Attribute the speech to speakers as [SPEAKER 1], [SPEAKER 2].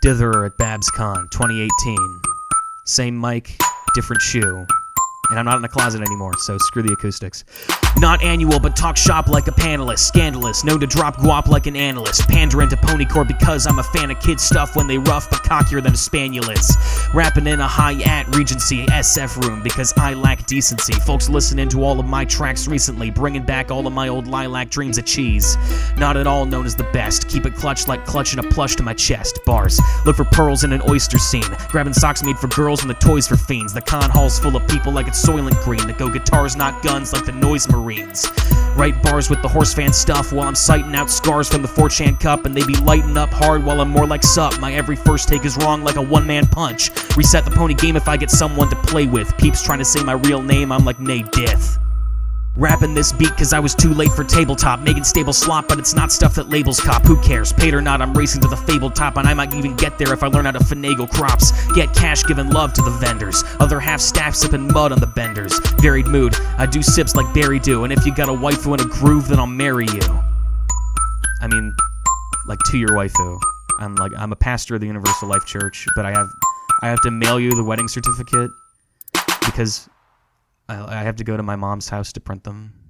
[SPEAKER 1] Dither at BabsCon 2018. Same mic, different shoe. And I'm not in a closet anymore, so screw the acoustics. Not annual, but talk shop like a panelist. Scandalous, known to drop guap like an analyst. Pandering to Ponycore because I'm a fan of kid stuff when they rough, but cockier than a spaniel is. Rapping in a high-at Regency SF room because I lack decency. Folks listening to all of my tracks recently, bringing back all of my old lilac dreams of cheese. Not at all known as the best. Keep it clutched like clutching a plush to my chest. Bars. Look for pearls in an oyster scene. Grabbing socks made for girls and the toys for fiends. The con hall's full of people like it's Soylent Green. That go guitars, not guns like the Noise Marines. Write bars with the horse fan stuff while I'm sighting out scars from the 4chan cup, and they be lighting up hard while I'm more like sup. My every first take is wrong like a one-man punch. Reset the pony game if I get someone to play with. Peeps trying to say my real name, I'm like Nay Dith. Rapping this beat cause I was too late for tabletop. Making stable slop, but it's not stuff that labels cop. Who cares? Paid or not, I'm racing to the fabled top, and I might even get there if I learn how to finagle crops. Get cash giving love to the vendors. Other half staff sipping mud on the benders. Varied mood, I do sips like Barry do, and if you got a waifu in a groove, then I'll marry you. I mean, like to your waifu. I'm a pastor of the Universal Life Church, but I have to mail you the wedding certificate because I have to go to my mom's house to print them.